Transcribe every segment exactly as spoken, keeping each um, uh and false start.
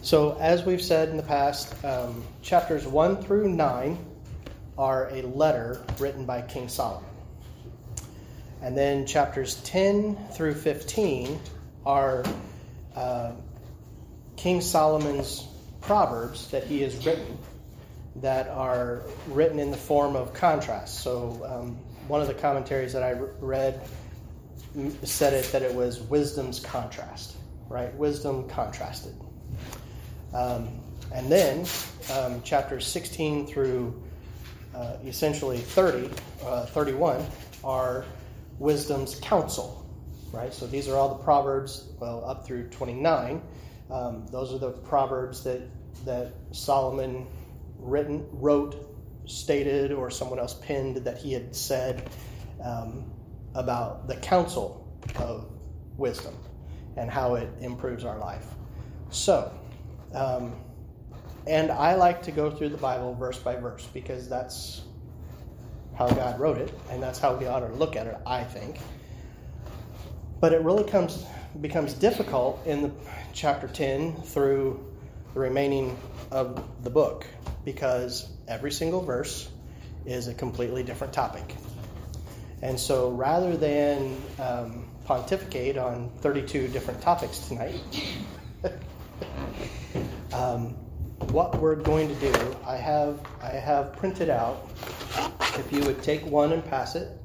So as we've said in the past, um, chapters one through nine are a letter written by King Solomon. And then chapters ten through fifteen are uh, King Solomon's proverbs that he has written that are written in the form of contrast. So um, one of the commentaries that I read said it that it was wisdom's contrast, right? Wisdom contrasted. Um, and then um, chapters sixteen through uh, essentially thirty, uh, thirty-one are wisdom's counsel, right? So these are all the proverbs, well, up through twenty-nine. Um, those are the proverbs that that Solomon written, wrote, stated, or someone else penned that he had said um, about the counsel of wisdom and how it improves our life. So, um, and I like to go through the Bible verse by verse because that's how God wrote it, and that's how we ought to look at it, I think. But it really comes becomes difficult in the chapter ten through the remaining of the book because every single verse is a completely different topic. And so rather than um, pontificate on thirty-two different topics tonight, um, what we're going to do, I have I have printed out, if you would take one and pass it.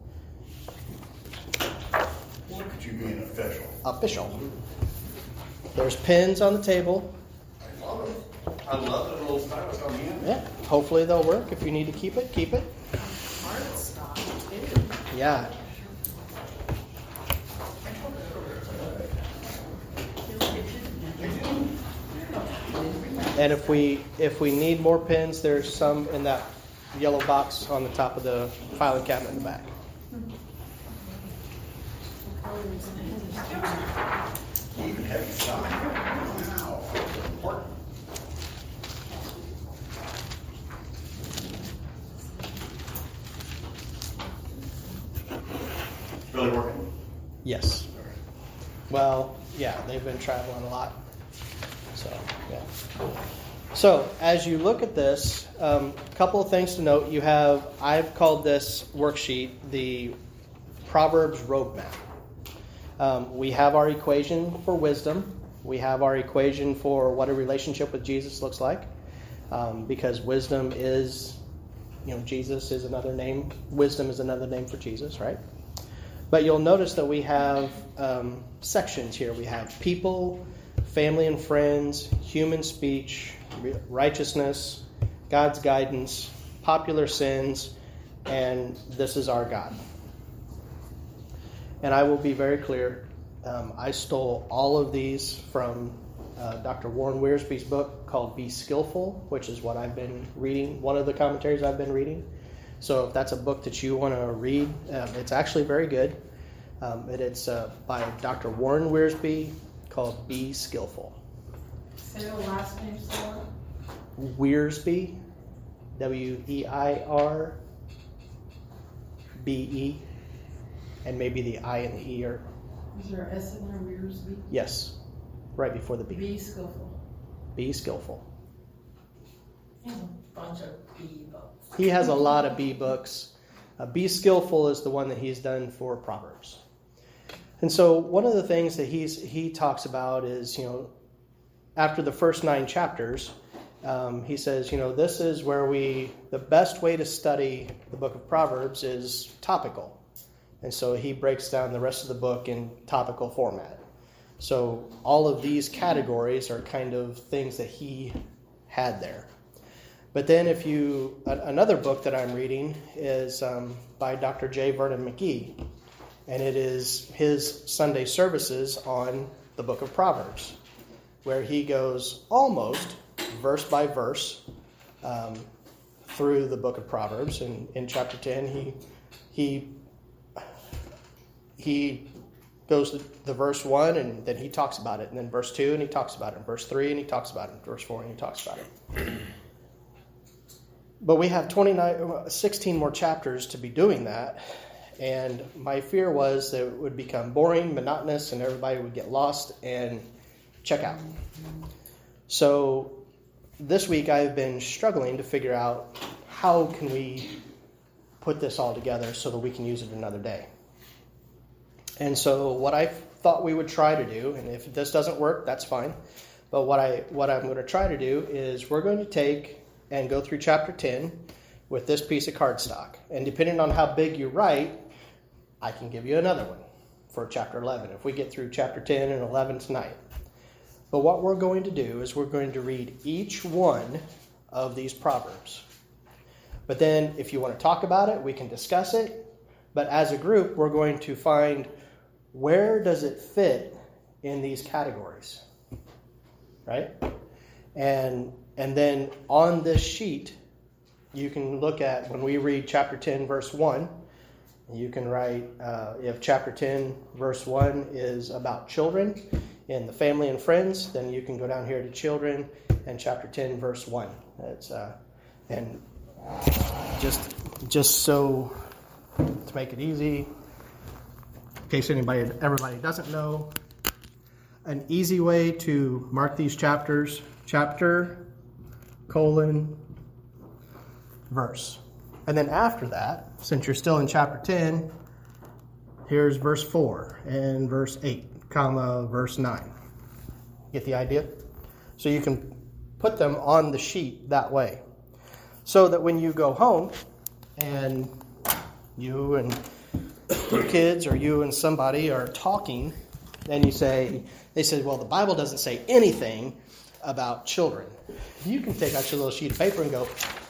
Look at you being official. Official. There's pens on the table. I love it. I love it. A little stylus on the end. Yeah. Hopefully they'll work. If you need to keep it, keep it. Art style, too. Yeah. And if we if we need more pens, there's some in that yellow box on the top of the filing cabinet in the back. Even heavy stuff. Wow. Important. Really working? Yes. Well, yeah, they've been traveling a lot. So, yeah. So, as you look at this, a um, couple of things to note. You have, I've called this worksheet the Proverbs Roadmap. Um, we have our equation for wisdom. We have our equation for what a relationship with Jesus looks like. Um, because wisdom is, you know, Jesus is another name. Wisdom is another name for Jesus, right? But you'll notice that we have um, sections here. We have people, family and friends, human speech, righteousness, God's guidance, popular sins, and this is our God. And I will be very clear, um, I stole all of these from uh, Doctor Warren Wiersbe's book called Be Skillful, which is what I've been reading, one of the commentaries I've been reading. So if that's a book that you want to read, um, it's actually very good. Um, and it's uh, by Doctor Warren Wiersbe called Be Skillful. Say the last name, Sarah. Wiersbe, W E I R B E, and maybe the I and the E are... Is there an S in there, Wiersbe? Yes, right before the B. Be skillful. Be Skillful. He has a bunch of B books. He has a lot of B books. Uh, Be Skillful is the one that he's done for Proverbs. And so one of the things that he's he talks about is, you know, after the first nine chapters, um, he says, you know, this is where we, the best way to study the book of Proverbs is topical. And so he breaks down the rest of the book in topical format. So all of these categories are kind of things that he had there. But then if you, another book that I'm reading is um, by Doctor J. Vernon McGee, and it is his Sunday services on the book of Proverbs, where he goes almost verse by verse um, through the book of Proverbs. And in chapter ten, he he he goes to the verse one, and then he talks about it, and then verse two, and he talks about it, and verse three, and he talks about it, and verse four, and he talks about it. But we have twenty-nine, sixteen more chapters to be doing that. And my fear was that it would become boring, monotonous, and everybody would get lost and check out. So this week I've been struggling to figure out how can we put this all together so that we can use it another day. And so what I thought we would try to do, and if this doesn't work, that's fine. But what I what I'm going to try to do is we're going to take and go through chapter ten with this piece of cardstock. And depending on how big you write, I can give you another one for chapter eleven if we get through chapter ten and eleven tonight. But what we're going to do is we're going to read each one of these proverbs. But then if you want to talk about it, we can discuss it. But as a group, we're going to find where does it fit in these categories, right? And and then on this sheet, you can look at when we read chapter ten, verse one, you can write, uh, if chapter ten, verse one is about children in the family and friends, then you can go down here to children and chapter ten, verse one. That's, uh, and just, just so to make it easy, in case anybody, everybody doesn't know, an easy way to mark these chapters, chapter, colon, verse. And then after that, since you're still in chapter ten, here's verse four and verse eight, comma, verse nine. Get the idea? So you can put them on the sheet that way. So that when you go home and you and your kids or you and somebody are talking, then you say, they say, well, the Bible doesn't say anything about children. You can take out your little sheet of paper and go,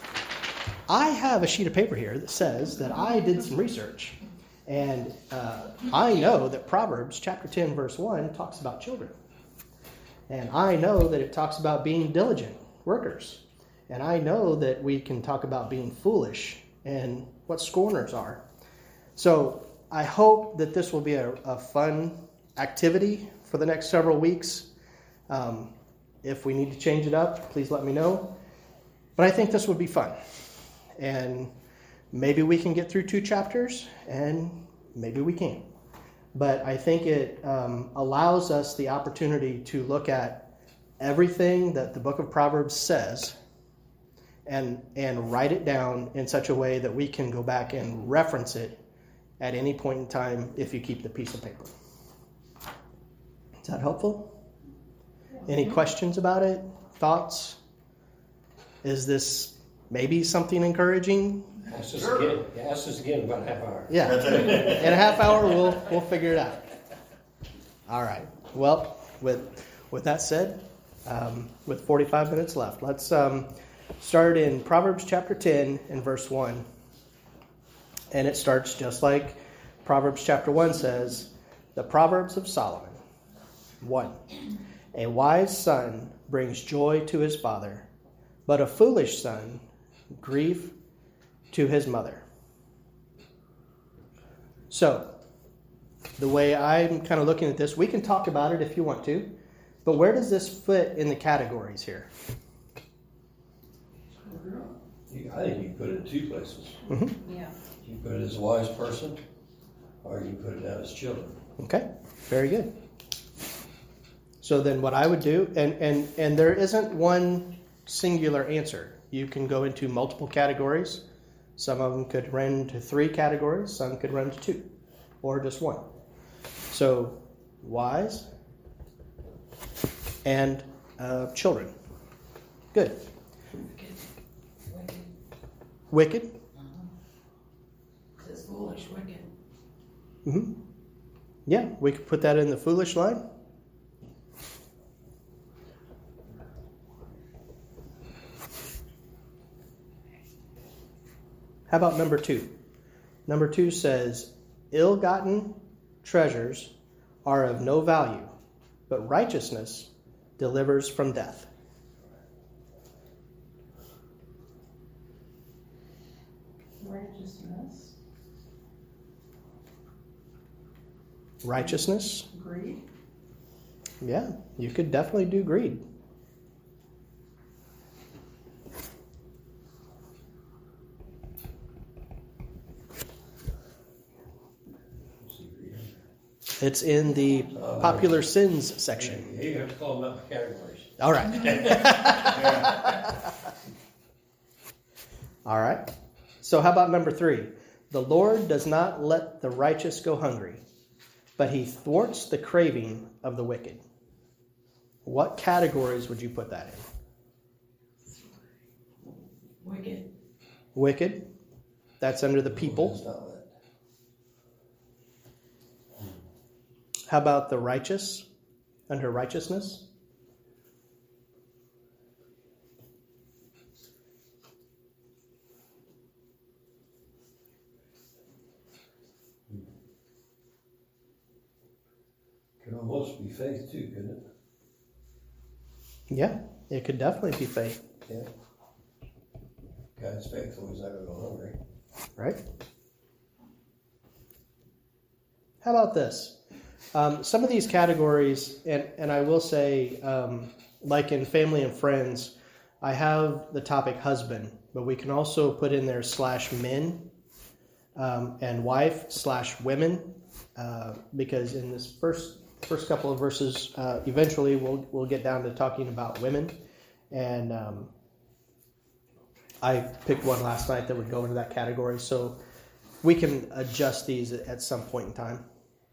I have a sheet of paper here that says that I did some research. And uh, I know that Proverbs chapter ten, verse one talks about children. And I know that it talks about being diligent workers. And I know that we can talk about being foolish and what scorners are. So I hope that this will be a, a fun activity for the next several weeks. Um, if we need to change it up, please let me know. But I think this would be fun. And maybe we can get through two chapters, and maybe we can't. But I think it um, allows us the opportunity to look at everything that the book of Proverbs says and and write it down in such a way that we can go back and reference it at any point in time if you keep the piece of paper. Is that helpful? Any questions about it? Thoughts? Is this maybe something encouraging? Ask us again. Ask us again in about a half hour. Yeah. In a half hour, we'll we'll figure it out. All right. Well, with with that said, um, with forty-five minutes left, let's um, start in Proverbs chapter ten and verse one. And it starts just like Proverbs chapter one says, the Proverbs of Solomon. One, a wise son brings joy to his father, but a foolish son grief to his mother. So, the way I'm kind of looking at this, we can talk about it if you want to, but where does this fit in the categories here? I think you can put it in two places. Mm-hmm. Yeah. You can put it as a wise person, or you can put it down as children. Okay, very good. So then what I would do, and, and, and there isn't one singular answer. You can go into multiple categories. Some of them could run to three categories. Some could run to two or just one. So wise and uh, children. Good. Wicked. Wicked. Uh-huh. It says foolish, wicked. Mm-hmm. Yeah, we could put that in the foolish line. How about number two? Number two says, ill-gotten treasures are of no value, but righteousness delivers from death. Righteousness. Righteousness? Greed. Yeah, you could definitely do greed. It's in the popular sins section. You have to call them out categories. All right. Yeah. All right. So how about number three? The Lord does not let the righteous go hungry, but he thwarts the craving of the wicked. What categories would you put that in? Wicked. Wicked. That's under the Does people. not let. How about the righteous? Under righteousness? Could almost be faith too, couldn't it? Yeah, it could definitely be faith, Yeah. God's faithful, he's not gonna go hungry. right? How about this? Um, some of these categories, and, and I will say, um, like in family and friends, I have the topic husband, but we can also put in there slash men um, and wife slash women, uh, because in this first first couple of verses, uh, eventually we'll we'll get down to talking about women, and um, I picked one last night that would go into that category, so we can adjust these at some point in time.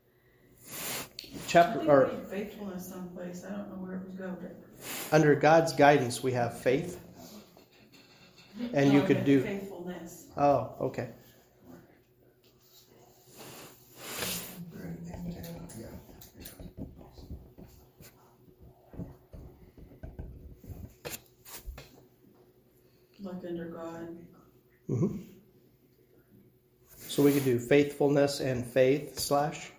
I Chapter think or we need faithfulness someplace. I don't know where it would go. under God's guidance, we have faith, and you No, could but do. faithfulness. Oh, okay. Like under God. hmm So we could do faithfulness and faith slash.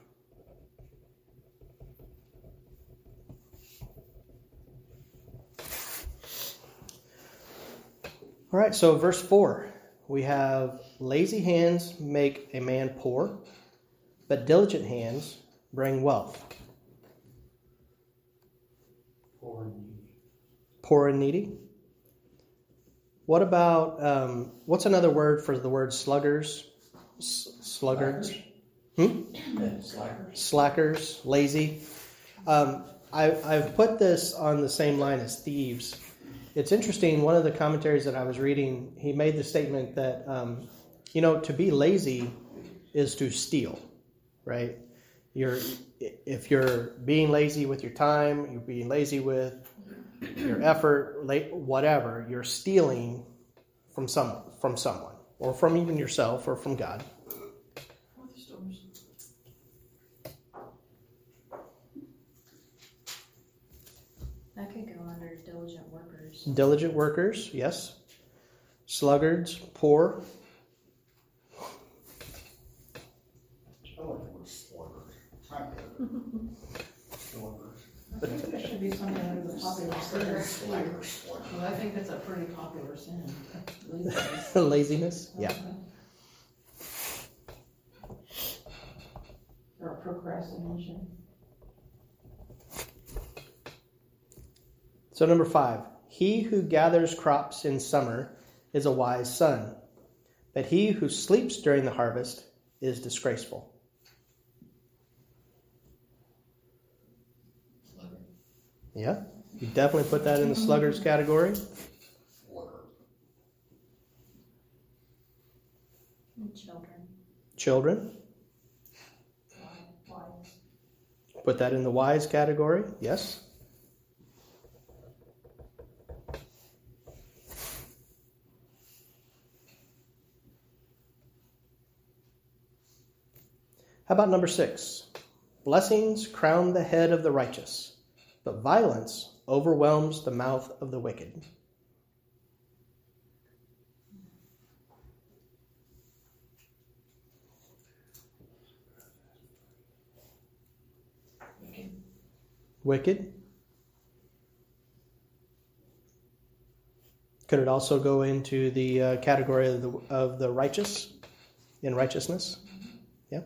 All right, so verse four, we have lazy hands make a man poor, but diligent hands bring wealth. Poor and needy. Poor and needy. What about, um, what's another word for the word sluggers? S- sluggards? Hmm? And slackers. Slackers, lazy. Um, I, I've put this on the same line as thieves. It's interesting, one of the commentaries that I was reading, he made the statement that, um, you know, to be lazy is to steal, right? You're, if you're being lazy with your time, you're being lazy with your effort, la- whatever, you're stealing from some, from someone, or from even yourself, or from God. That could go under diligent workers. Diligent workers, yes. Sluggards, poor. I like the word sluggers. I'm good. Sluggers. I think there should be something under the popular sin. Slacker, slugger. Well, I think that's a pretty popular sin. Laziness. Laziness, yeah. Or procrastination. So number five, he who gathers crops in summer is a wise son, but he who sleeps during the harvest is disgraceful. Yeah, you definitely put that in the sluggard's category. Slugger. And children. Children, Wives. put that in the wise category. Yes. How about number six? Blessings crown the head of the righteous, but violence overwhelms the mouth of the wicked. Wicked. Could it also go into the uh, category of the, of the righteous, in righteousness? Yeah.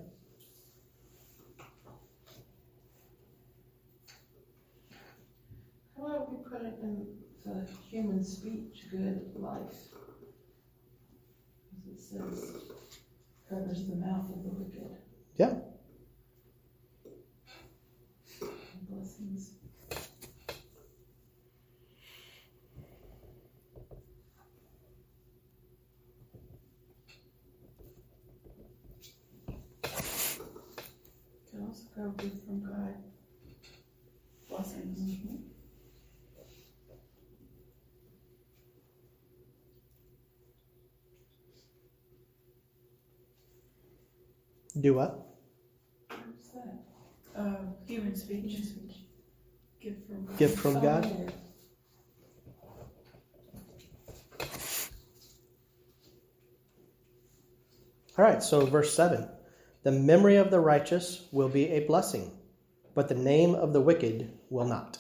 How about we put it in the human speech, good life? As it says, covers the mouth of the wicked. Yeah. Blessings. Do what? What's that? Uh, human speech. Gift from God. Gift from God? All right, so verse seven. The memory of the righteous will be a blessing, but the name of the wicked will not.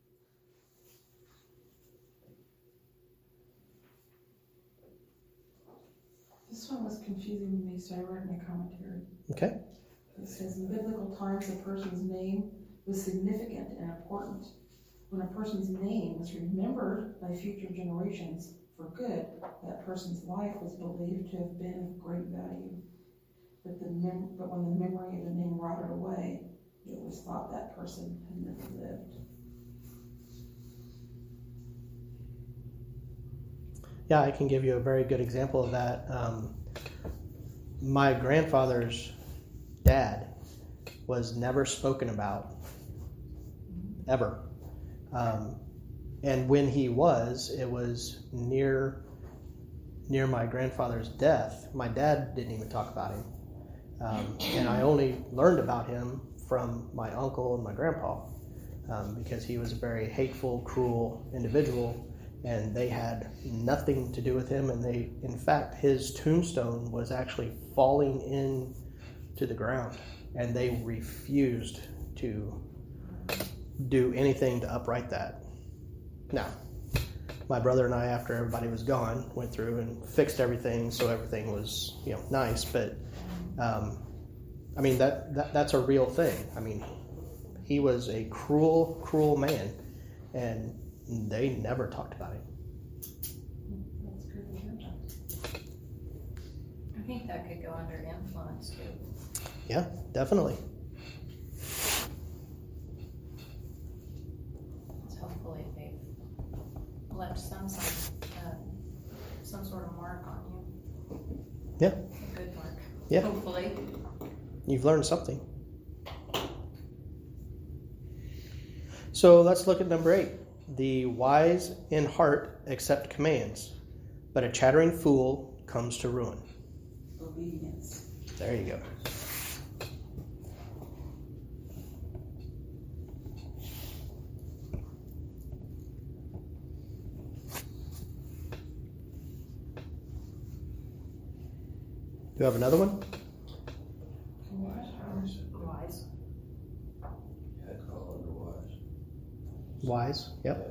This one was confusing to me, so I wrote in a commentary. Okay. It says, in biblical times, a person's name was significant and important. When a person's name was remembered by future generations for good, that person's life was believed to have been of great value. But, the mem- but when the memory of the name rotted away, it was thought that person had never lived. Yeah, I can give you a very good example of that. Um, my grandfather's dad was never spoken about, ever. Um, and when he was, it was near near my grandfather's death. My dad didn't even talk about him. Um, and I only learned about him from my uncle and my grandpa, um, because he was a very hateful, cruel individual. And they had nothing to do with him. And they, in fact, his tombstone was actually falling in to the ground. And they refused to do anything to upright that. Now, my brother and I, after everybody was gone, went through and fixed everything so everything was, you know, nice. But, um, I mean, that, that that's a real thing. I mean, he was a cruel, cruel man. And they never talked about him. That's good to hear. I think that could go under influence too. Yeah, definitely. So hopefully they've left some some, uh, some sort of mark on you. Yeah. A good mark. Yeah. Hopefully. You've learned something. So let's look at number eight. The wise in heart accept commands, but a chattering fool comes to ruin. Obedience. There you go. Do you have another one? Wise. I'd call it wise. Wise, yep.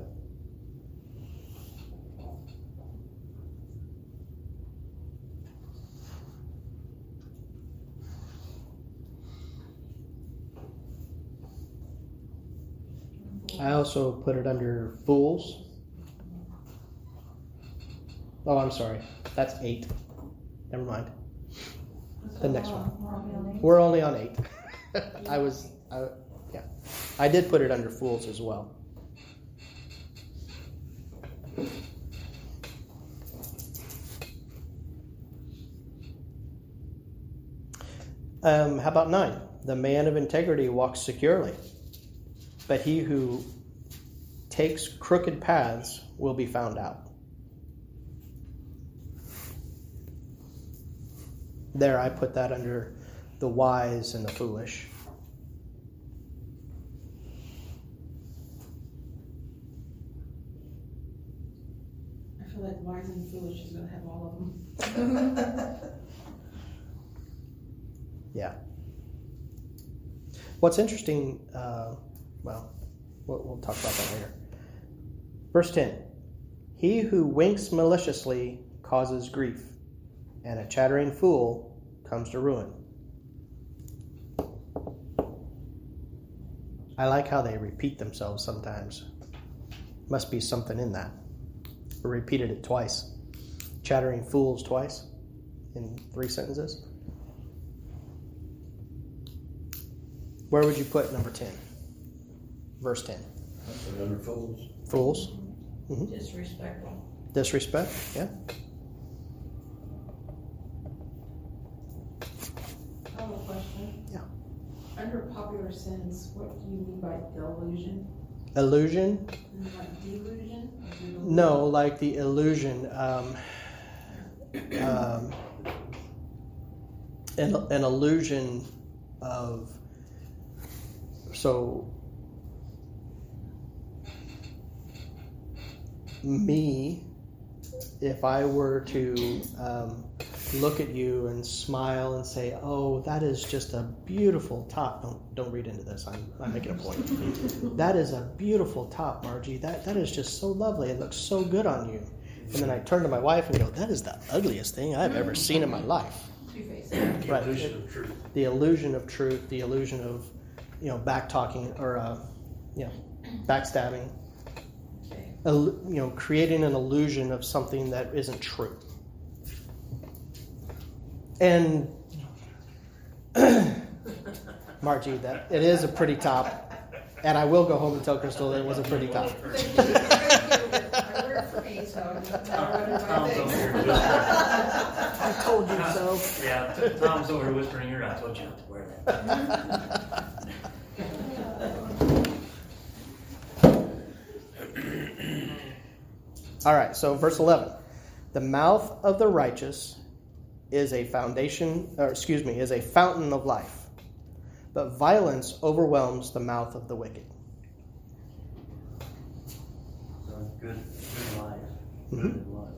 I also put it under fools. Oh, I'm sorry. That's eight. Never mind. The next one. We're only on eight. I was, I, yeah. I did put it under fools as well. Um, how about nine? The man of integrity walks securely, but he who takes crooked paths will be found out. There, I put that under the wise and the foolish. I feel like wise and foolish is going to have all of them. Yeah. What's interesting, uh, well, well, we'll talk about that later. Verse ten. He who winks maliciously causes grief, and a chattering fool comes to ruin. I like how they repeat themselves sometimes. Must be something in that. I repeated it twice. Chattering fools twice in three sentences. Where would you put number ten? Verse ten. I put it under fools. Fools. Mm-hmm. Disrespectful. Disrespect, yeah. I have a question. Yeah. Under popular sins, what do you mean by delusion? Illusion? Is it like delusion? Or delusion? No, like the illusion. Um, um, an, an illusion of, so me, if I were to um, look at you and smile and say, oh, that is just a beautiful top. Don't don't read into this. I'm, I'm making a point. That is a beautiful top, Margie. That That is just so lovely. It looks so good on you. And then I turn to my wife and go, that is the ugliest thing I've ever seen in my life. Two-faced. The Right. illusion of truth. The illusion of truth, the illusion of, you know, back talking or, uh, you know, backstabbing. Okay. You know, creating an illusion of something that isn't true. And Margie, that it is a pretty top, and I will go home and tell Crystal that it was a pretty top. I work for me, so Tom's over here whispering. I told you so. Yeah, t- Tom's over here whispering here. I told you not to wear that. All right, so verse eleven. The mouth of the righteous is a foundation, or excuse me, is a fountain of life, but violence overwhelms the mouth of the wicked. So good, good life. Mhm. Good life.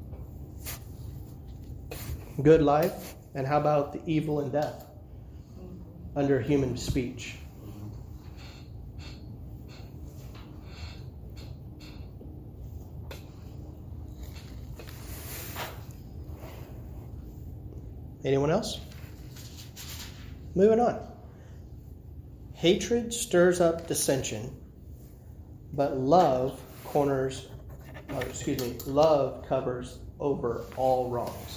Good life, and how about the evil and death under human speech? Anyone else? Moving on. Hatred stirs up dissension, but love corners, or excuse me, love covers over all wrongs.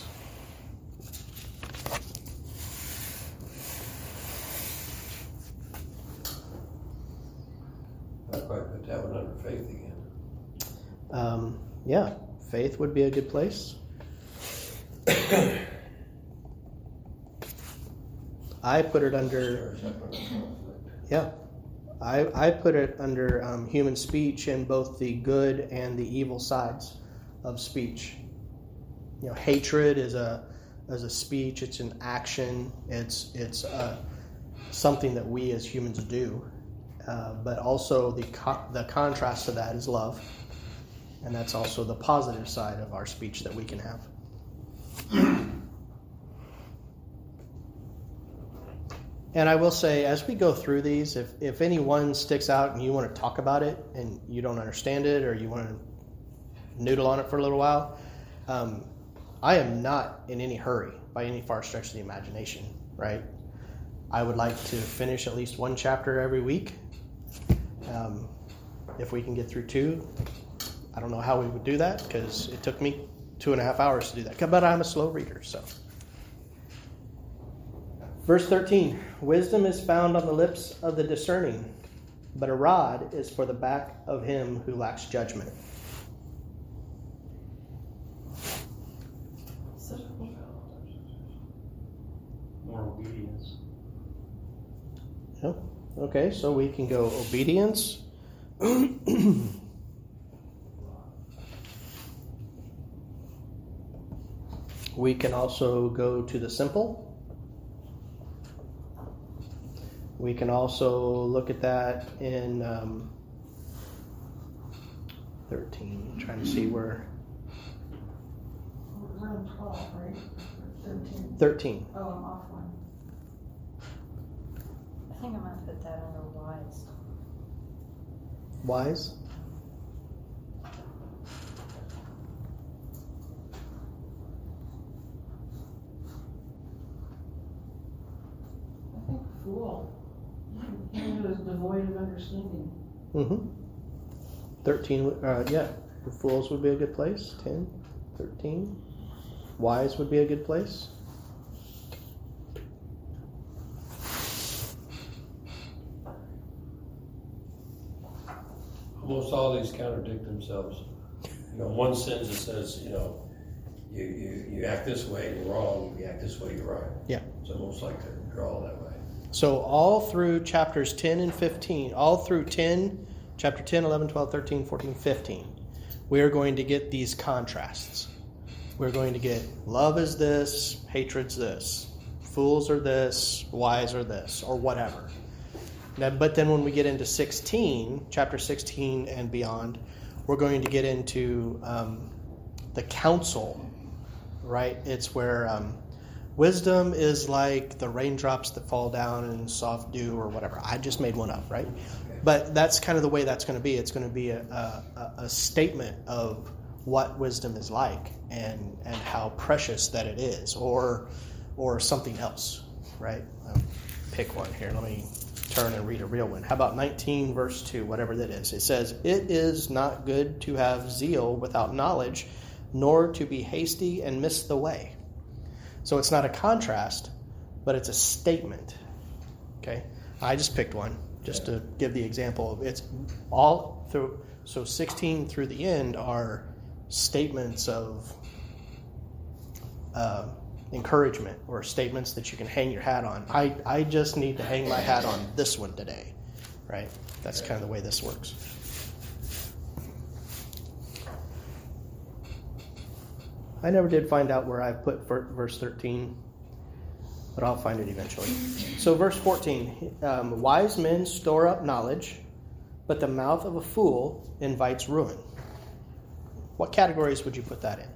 I'd probably put that one under faith again. Um, yeah, faith would be a good place. I put it under, Stirs up under conflict. yeah, I, I put it under um, human speech in both the good and the evil sides of speech. You know, hatred is a is a speech. It's an action. It's it's uh, something that we as humans do. Uh, but also the co- the contrast to that is love, and that's also the positive side of our speech that we can have. And I will say, as we go through these, if, if any one sticks out and you want to talk about it and you don't understand it or you want to noodle on it for a little while, um, I am not in any hurry by any far stretch of the imagination, right? I would like to finish at least one chapter every week. Um, if we can get through two, I don't know how we would do that because it took me two and a half hours to do that. But I'm a slow reader, so... Verse thirteen, wisdom is found on the lips of the discerning, but a rod is for the back of him who lacks judgment. More obedience. Yeah. Okay, so we can go obedience. We can also go to the simple. We can also look at that in um, thirteen, trying to see where. We're on twelve, right? Thirteen. thirteen. Oh, I'm off one. I think I might put that under wise. Wise. I think fool. He was devoid of understanding. Mm-hmm. thirteen, uh, yeah. Fools would be a good place. ten, thirteen. Wise would be a good place. Almost all these contradict themselves. You know, one sentence that says, you know, you, you, you act this way, you're wrong. You act this way, you're right. Yeah. It's almost like they're all that way. So all through chapters ten and fifteen, all through ten, chapter ten, eleven, twelve, thirteen, fourteen, fifteen, we are going to get these contrasts. We're going to get love is this, hatred's this, fools are this, wise are this, or whatever. Now, but then when we get into sixteen, chapter sixteen and beyond, we're going to get into um, the counsel, right? It's where um, wisdom is like the raindrops that fall down in soft dew or whatever. I just made one up, right? But that's kind of the way that's going to be. It's going to be a, a, a statement of what wisdom is like and, and how precious that it is, or or something else, right? Um, pick one here. Let me turn and read a real one. How about nineteen verse two, whatever that is? It says, "It is not good to have zeal without knowledge, nor to be hasty and miss the way." So it's not a contrast, but it's a statement. Okay? I just picked one just to give the example of it's all through. So sixteen through the end are statements of uh, encouragement, or statements that you can hang your hat on. I, I just need to hang my hat on this one today, right? That's kind of the way this works. I never did find out where I put verse thirteen, but I'll find it eventually. So verse fourteen, um, wise men store up knowledge, but the mouth of a fool invites ruin. What categories would you put that in?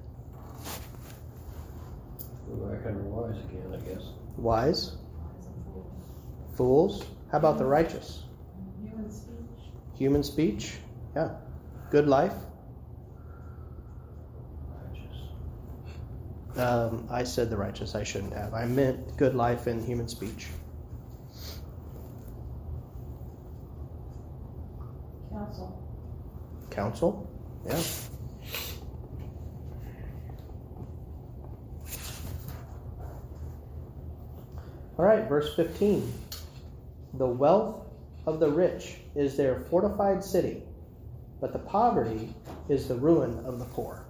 Go back under wise again, I guess. Wise? Fools? How about the righteous? Human speech. Human speech? Yeah. Good life? Righteous. Um, I said the righteous. I shouldn't have. I meant good life and human speech. Counsel. Counsel? Yeah. All right, verse fifteen. The wealth of the rich is their fortified city, but the poverty is the ruin of the poor.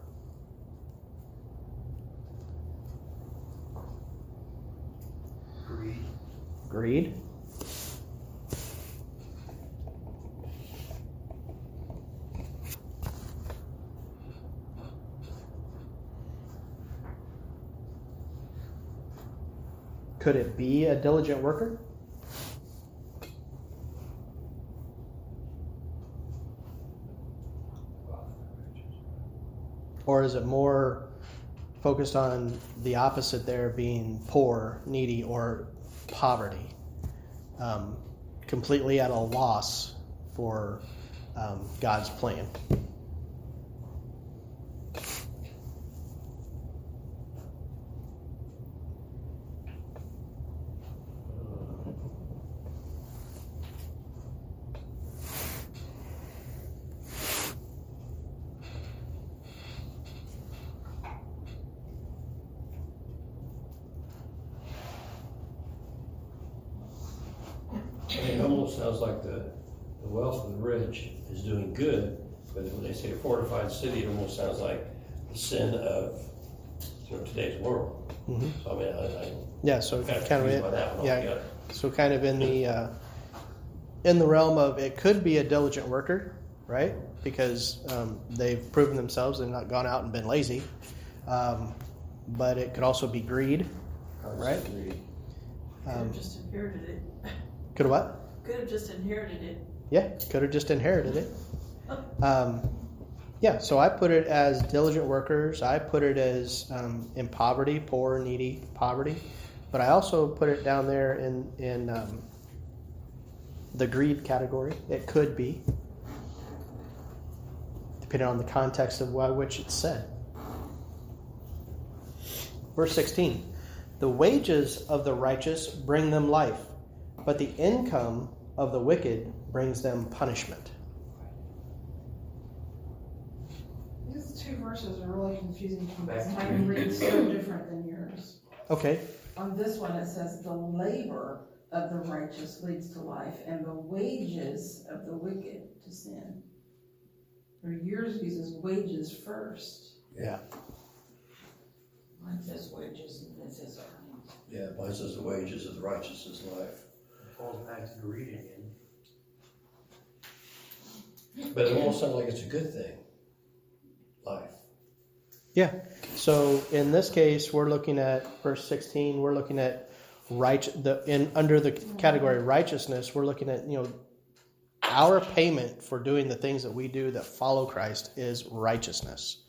Greed. Greed. Could it be a diligent worker? Or is it more focused on the opposite there, being poor, needy, or poverty? Um, completely at a loss for um, God's plan. It almost sounds like the, the wealth of the rich is doing good, but when they say a fortified city, it almost sounds like the sin of you know, today's world. Mm-hmm. So I mean, I, I Yeah, so I'm kind of kind confused of by that one yeah, altogether. so kind of in the uh, in the realm of it could be a diligent worker, right? Because um, they've proven themselves, they've not gone out and been lazy. Um, but it could also be greed, right? Greed. Could Um, have just inherited it. could have what? Could have just inherited it. Yeah, could have just inherited it. Um, yeah, so I put it as diligent workers. I put it as um, in poverty, poor, needy, poverty. But I also put it down there in in um, the greed category. It could be, depending on the context of why which it's said. Verse sixteen, the wages of the righteous bring them life, but the income of the wicked brings them punishment. These two verses are really confusing to me Back because to mine you. reads so different than yours. Okay. On this one, it says, the labor of the righteous leads to life, and the wages of the wicked to sin. Or yours uses wages first. Yeah. Mine says wages and it says earnings. Yeah, mine says the wages of the righteous is life. It falls back to the reading again. But it almost sounds like it's a good thing. Life. Yeah. So in this case, we're looking at verse sixteen. We're looking at right the in under the category righteousness, we're looking at, you know, our payment for doing the things that we do that follow Christ is righteousness.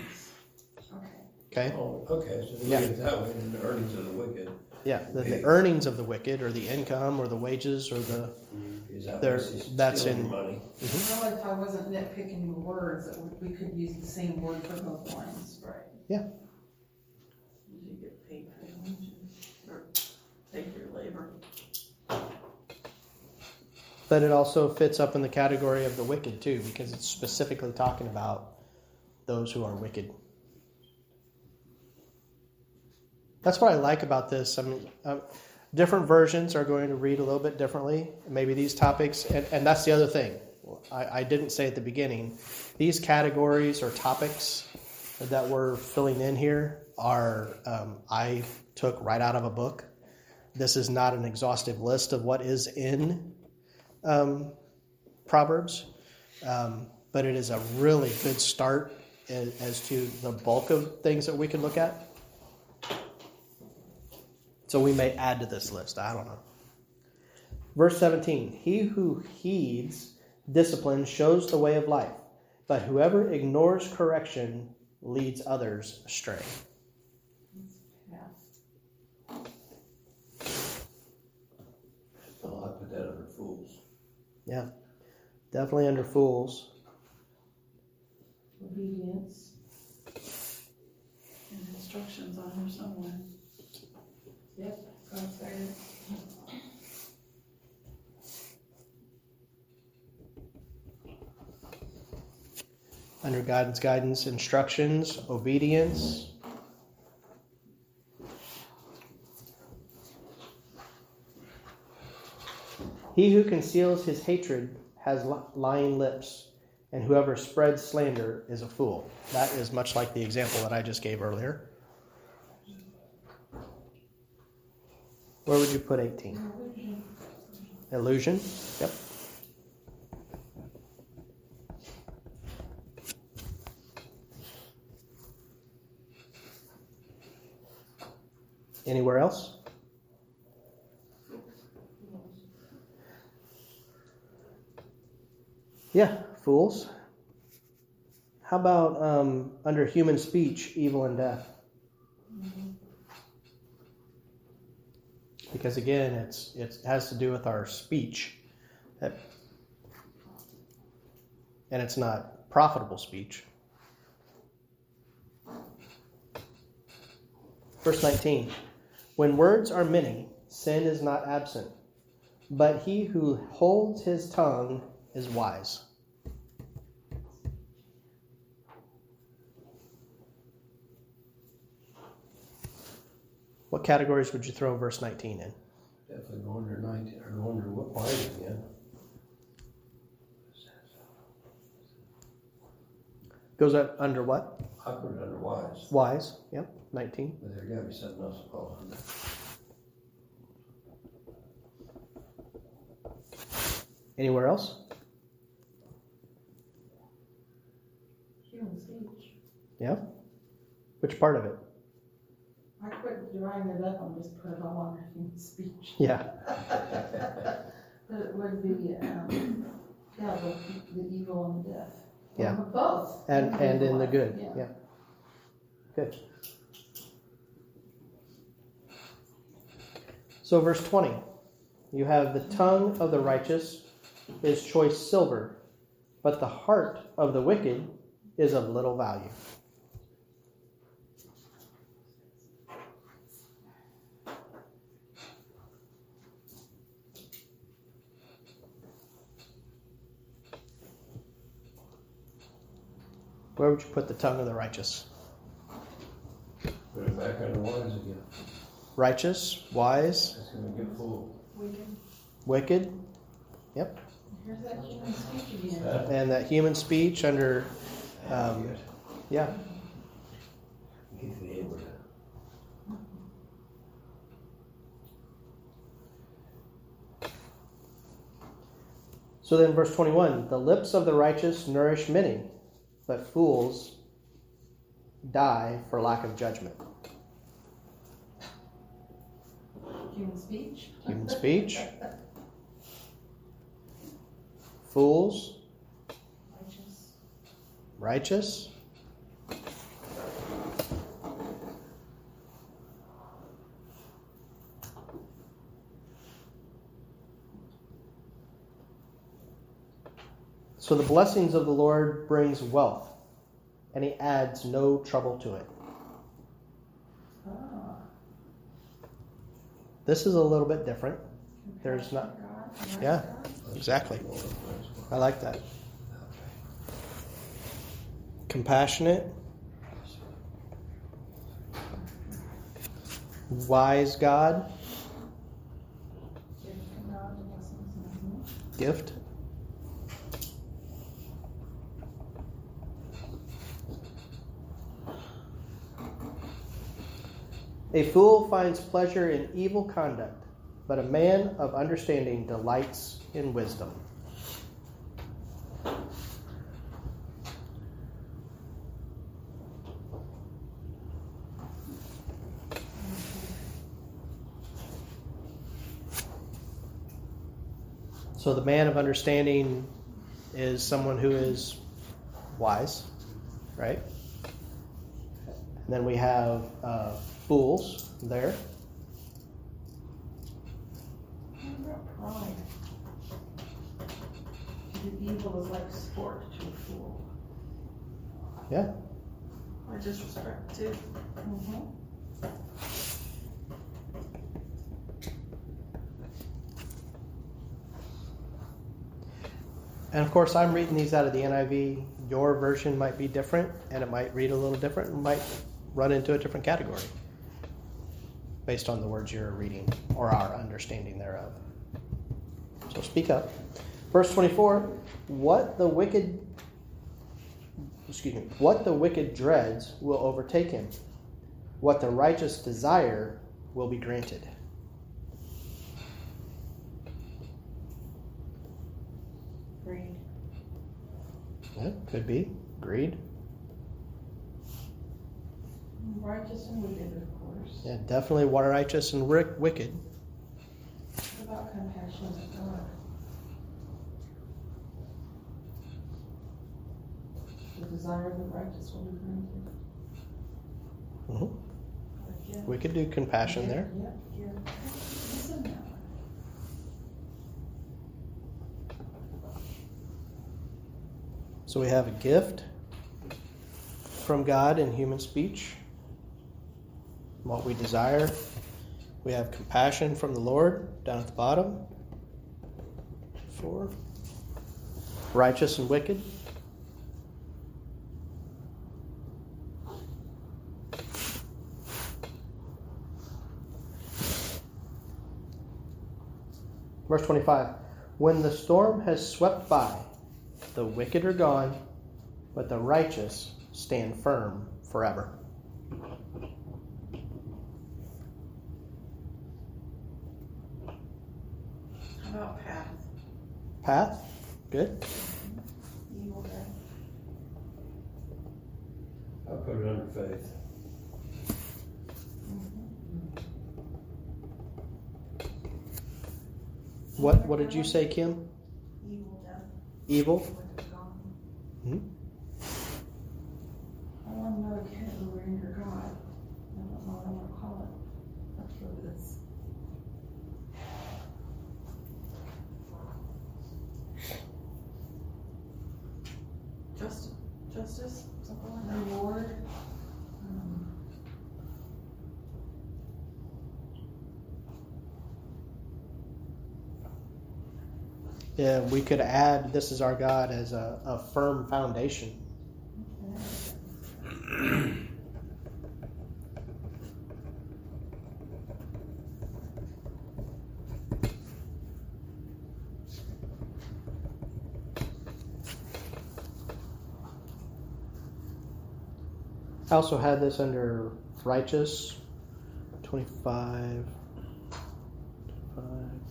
Okay? Oh, okay, so Yeah. look at it that way, and the earnings of the wicked. Yeah, the, the earnings of the wicked, or the income, or the wages, or the Is that There- what's that's stealing in- money? Well, if I wasn't nitpicking the words, that we we could use the same word for both lines. Right. Yeah. You get paid for your wages, or pay for your labor. But it also fits up in the category of the wicked too, because it's specifically talking about those who are wicked. That's what I like about this. I mean, um, different versions are going to read a little bit differently. Maybe these topics, and, and that's the other thing. I, I didn't say at the beginning, these categories or topics that we're filling in here are, um, I took right out of a book. This is not an exhaustive list of what is in um, Proverbs, um, but it is a really good start as, as to the bulk of things that we can look at. So we may add to this list. I don't know. Verse seventeen, he who heeds discipline shows the way of life, but whoever ignores correction leads others astray. Oh, I put that under fools. Yeah, definitely under fools. Obedience. And instructions on here somewhere. Yep. God's guidance. Under guidance, guidance, instructions, obedience. He who conceals his hatred has lying lips, and whoever spreads slander is a fool. That is much like the example that I just gave earlier. Where would you put eighteen? Illusion. Yep. Anywhere else? Yeah, fools. How about um, under human speech, evil and death? Because again, it's it has to do with our speech, and it's not profitable speech. Verse nineteen, when words are many, sin is not absent, but he who holds his tongue is wise. What categories would you throw verse nineteen in? Definitely go under nineteen, or go under what wise again? Goes up under what? I put it under wise, Wise. Yep, nineteen. but there gotta be something else to fall under. Anywhere else? Human speech. Yeah. Which part of it? I quit dividing it up and just put it all under human speech. Yeah. But it would be, um, yeah, the, the evil and the death. Yeah. Or both. And and in the good. Yeah. Yeah. Good. So verse twenty. You have the tongue of the righteous is choice silver, but the heart of the wicked is of little value. Where would you put the tongue of the righteous? Put it back under wise again. Righteous, wise, That's gonna get full. wicked. Yep. Here's that human speech again. Uh, And that human speech under, um, yeah. He's able to. So then verse twenty-one, the lips of the righteous nourish many, but fools die for lack of judgment. Human speech. Human speech. Fools. Righteous. Righteous. So the blessings of the Lord brings wealth, and he adds no trouble to it. Ah. This is a little bit different. There's not- Compassion, God, Yeah. God. Exactly. I like that. Compassionate. Wise God. Gift from God, the blessings. Mhm. Gift. A fool finds pleasure in evil conduct, but a man of understanding delights in wisdom. So the man of understanding is someone who is wise, right? And then we have uh, fools there. What about pride? To do evil is like sport to a fool. Yeah. Or disrespect too. Mm-hmm. And of course, I'm reading these out of the N I V. Your version might be different, and it might read a little different, and might run into a different category based on the words you're reading or our understanding thereof. So speak up. Verse twenty-four, what the wicked, excuse me, what the wicked dreads will overtake him. What the righteous desire will be granted. Greed. Yeah, could be. Greed. Righteous and wicked, of course. Yeah, definitely righteous and ri- wicked. What about compassion of God? The desire of the righteous will be granted. hmm Yeah. We could do compassion there. Yeah, yeah. Listen now. So we have a gift from God in human speech, what we desire. We have compassion from the Lord down at the bottom. Four. Righteous and wicked. Verse twenty-five. When the storm has swept by, the wicked are gone, but the righteous stand firm forever. How about path? Path, good. Evil death. I put it under faith. What what did you say, Kim? Evil death. Evil? Wicked gone. Hmm? I want to know a kid who were under God. I don't know what I want to call it after this. Justice. Justice. Something like that. Reward. Um, Yeah, we could add this is our God as a, a firm foundation. I also had this under righteous, twenty-five. twenty-five.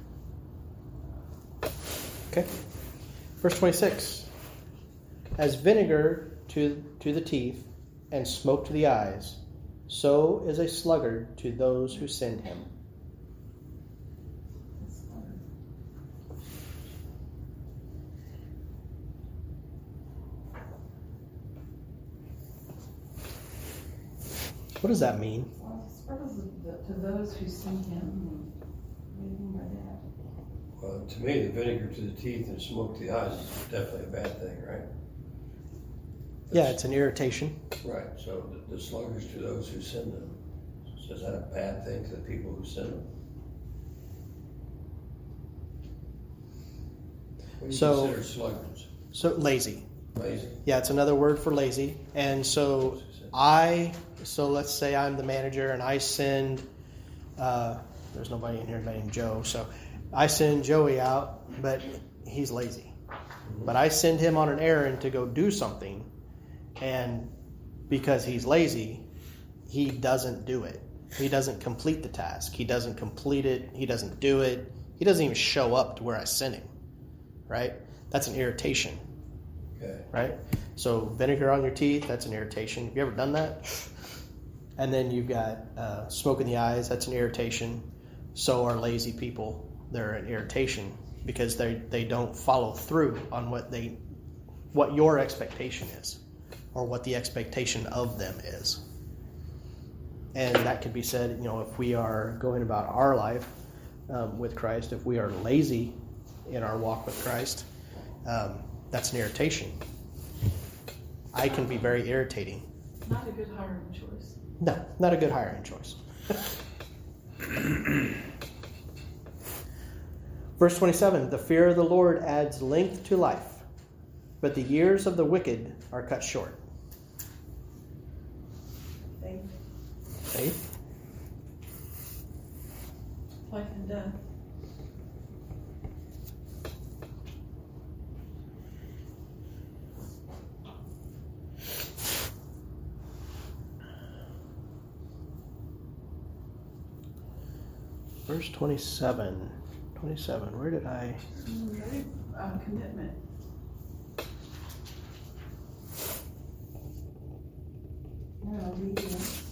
Okay. Verse twenty-six. As vinegar to, to the teeth and smoke to the eyes, so is a sluggard to those who send him. What does that mean? Well, it's sort of the, to those who send him. What do you mean by that? Well, to me, the vinegar to the teeth and smoke to the eyes is definitely a bad thing, right? Yeah, it's an irritation. Right, so the, the sluggards to those who send them. So is that a bad thing to the people who send them? What do you So- consider sluggards? So lazy. Lazy? Yeah, it's another word for lazy. And so I, so let's say I'm the manager and I send, uh, there's nobody in here named Joe, so I send Joey out, but he's lazy. But I send him on an errand to go do something, and because he's lazy, he doesn't do it. He doesn't complete the task. He doesn't complete it. He doesn't do it. He doesn't even show up to where I sent him, right? That's an irritation. Okay. Right? So vinegar on your teeth, that's an irritation. Have you ever done that? And then you've got uh, smoke in the eyes, that's an irritation. So are lazy people. They're an irritation because they, they don't follow through on what they what your expectation is or what the expectation of them is. And that could be said, you know, if we are going about our life um, with Christ, if we are lazy in our walk with Christ, um, that's an irritation. I can be very irritating. Not a good hiring choice. No, not a good hiring choice. Verse twenty-seven, the fear of the Lord adds length to life, but the years of the wicked are cut short. Faith, Faith? life and death. Verse twenty-seven. twenty-seven, where did I... Very uh, commitment. No, obedience.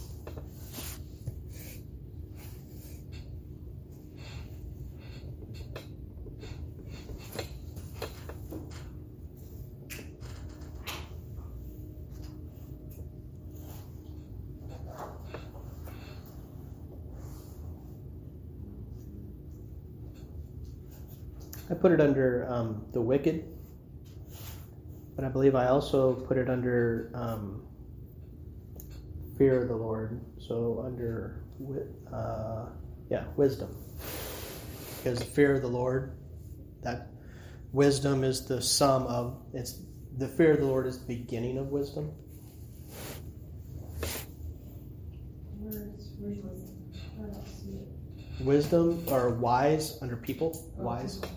I put it under um, the wicked, but I believe I also put it under um, fear of the Lord. So under, wi- uh, yeah, wisdom. Because the fear of the Lord, that wisdom is the sum of, it's the fear of the Lord is the beginning of wisdom. Where's, where's wisdom? I don't see it. Wisdom or wise under people, Oh, wise. people.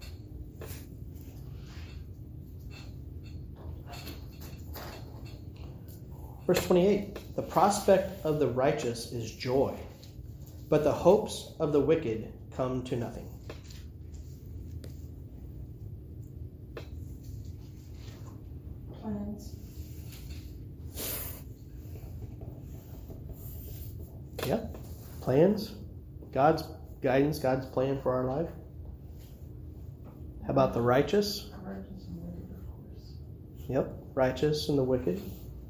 Verse twenty-eight, the prospect of the righteous is joy, but the hopes of the wicked come to nothing. Plans. Yep. Plans, God's guidance, God's plan for our life. How about the righteous? Righteous and wicked, of course. Yep. Righteous and the wicked.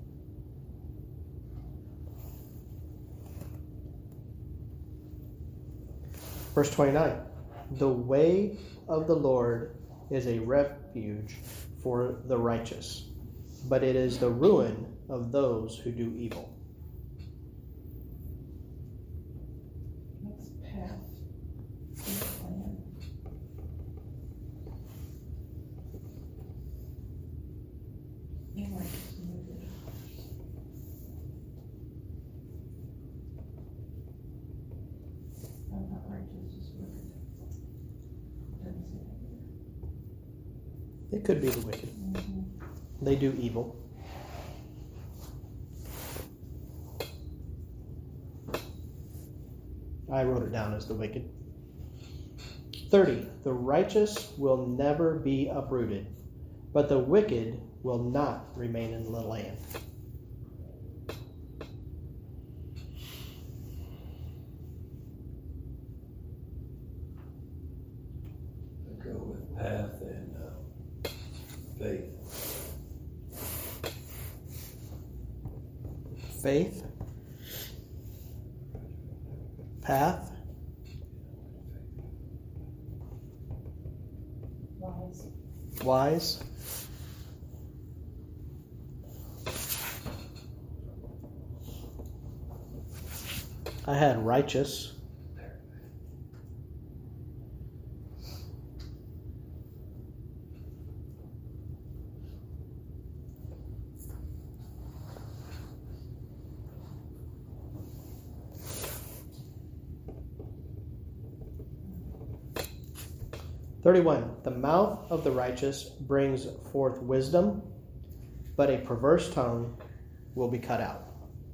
Verse twenty-nine, the way of the Lord is a refuge for the righteous, but it is the ruin of those who do evil. Next path. Next plan. And righteous and wicked. No, not righteous, just wicked. Doesn't say that It could be the wicked. either. Mm-hmm. They do evil. I wrote it down as the wicked. thirty. The righteous will never be uprooted, but the wicked will not remain in the land. I go with path and uh, faith. Faith. path. Wise. Wise. I had righteous. thirty-one. The mouth of the righteous brings forth wisdom, but a perverse tongue will be cut out.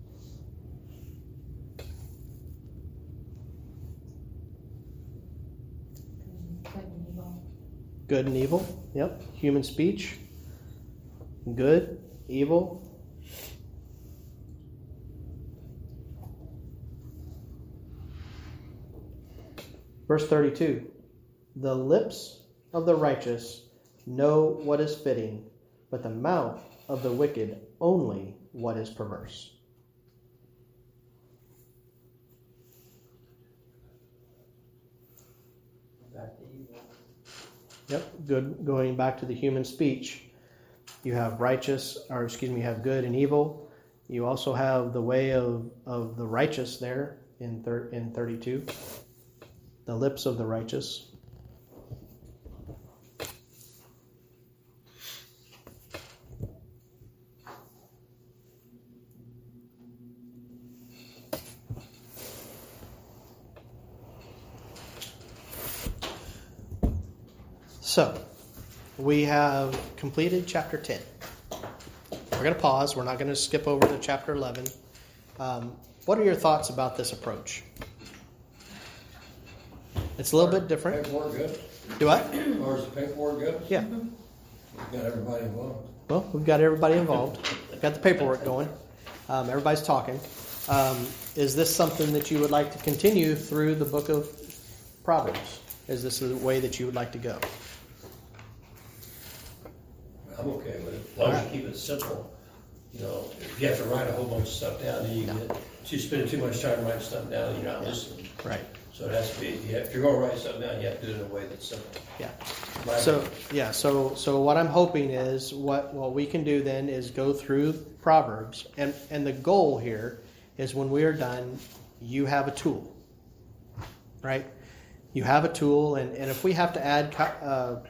Good and evil. Yep. Human speech. Good, evil. Verse thirty-two. The lips of the righteous know what is fitting, but the mouth of the wicked only what is perverse. Back to evil. Yep, good. Going back to the human speech, you have righteous, or excuse me, you have good and evil. You also have the way of, of the righteous there in thir- in thirty-two. The lips of the righteous. So, we have completed chapter ten. We're going to pause. We're not going to skip over to chapter eleven. Um, what are your thoughts about this approach? It's a little bit different. Paperwork good? Do what? Or is the paperwork good? Yeah. We've got everybody involved. Well, we've got everybody involved. We've got the paperwork going. Um, everybody's talking. Um, is this something that you would like to continue through the book of Proverbs? Is this the way that you would like to go? I'm okay with it. As long as you keep it simple. You know, if you have to write a whole bunch of stuff down, then you No. get, so you spend too much time writing stuff down, and you're not listening. Right. So it has to be, if you have- if you're going to write something down, you have to do it in a way that's simple. Yeah. My So opinion. yeah, so so what I'm hoping is what what we can do then is go through Proverbs, and and the goal here is when we are done, you have a tool, right? You have a tool, and, and if we have to add co- uh,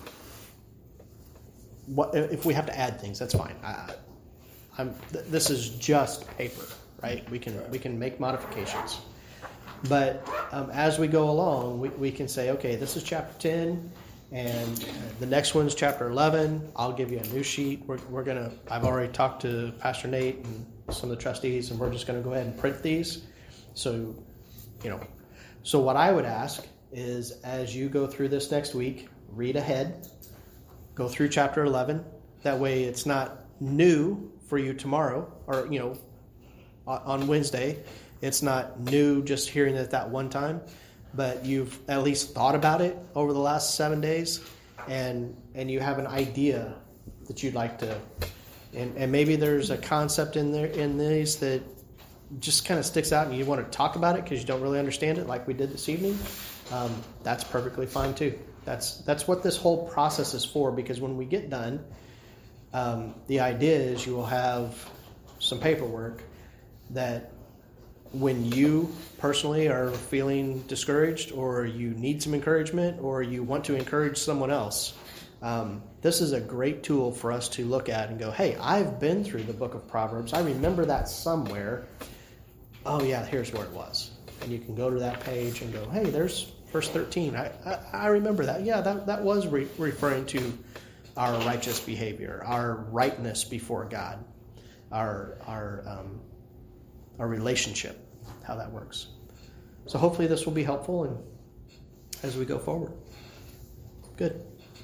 what if we have to add things, that's fine. I, I'm th- this is just paper, right? We can we can make modifications. But um, as we go along, we, we can say, okay, this is chapter ten, and uh, the next one's chapter eleven. I'll give you a new sheet. We're, we're going to, I've already talked to Pastor Nate and some of the trustees, and we're just going to go ahead and print these. So, you know, so what I would ask is as you go through this next week, read ahead, go through chapter eleven. That way it's not new for you tomorrow or, you know, on, on Wednesday. It's not new just hearing it that one time, but you've at least thought about it over the last seven days, and and you have an idea that you'd like to, and, and maybe there's a concept in there in these that just kind of sticks out and you want to talk about it because you don't really understand it like we did this evening. Um, that's perfectly fine too. That's that's what this whole process is for, because when we get done, um, the idea is you will have some paperwork that when you personally are feeling discouraged or you need some encouragement or you want to encourage someone else, um, this is a great tool for us to look at and go, hey, I've been through the book of Proverbs. I remember that somewhere. Oh, yeah, here's where it was. And you can go to that page and go, hey, there's verse thirteen. I, I, I remember that. Yeah, that, that was re- referring to our righteous behavior, our rightness before God, our our um, our relationship, how that works. So hopefully this will be helpful and as we go forward. Good.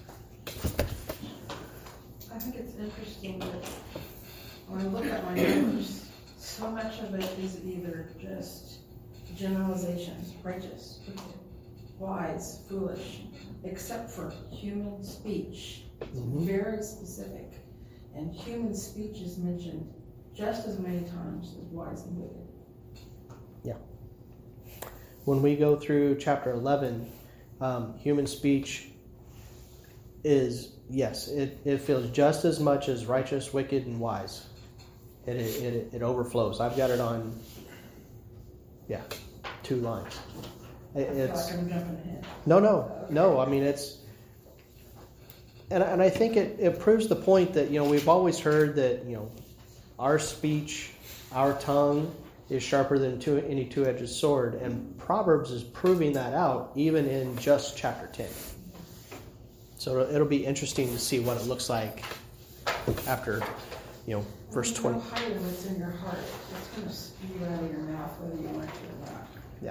I think it's interesting that when I look at my numbers, so much of it is either just generalizations, righteous, wicked, wise, foolish, except for human speech. It's Mhm. very specific. And human speech is mentioned just as many times as wise and wicked. when we go through chapter eleven, um, human speech is, yes, it, it feels just as much as righteous, wicked, and wise. It, it, it, it overflows. I've got it on, yeah, two lines. It, I feel it's, like I'm jumping ahead. no, no, no. I mean, it's, and, and I think it, it proves the point that, you know, we've always heard that, you know, our speech, our tongue is sharper than two, any two-edged sword. And Proverbs is proving that out even in just chapter ten. So it'll, it'll be interesting to see what it looks like after, you know, verse twenty. When you hide what's in your heart, it's going to spew out of your mouth whether you want to or not. Yeah.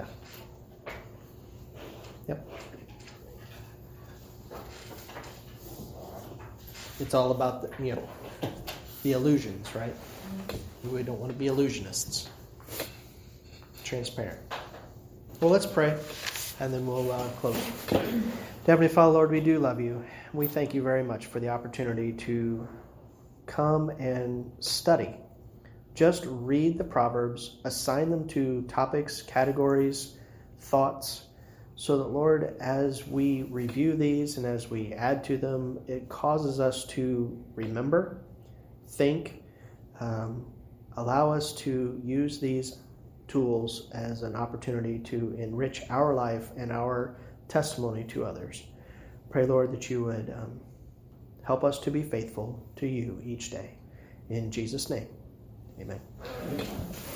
Yep. It's all about the, you know, the illusions, right? We don't want to be illusionists. Transparent. Well, let's pray, and then we'll uh, close. Heavenly Father, Lord, we do love you. We thank you very much for the opportunity to come and study. Just read the Proverbs, assign them to topics, categories, thoughts, so that, Lord, as we review these and as we add to them, it causes us to remember, think, um, allow us to use these tools as an opportunity to enrich our life and our testimony to others. Pray, Lord, that you would um, help us to be faithful to you each day. In Jesus' name, amen.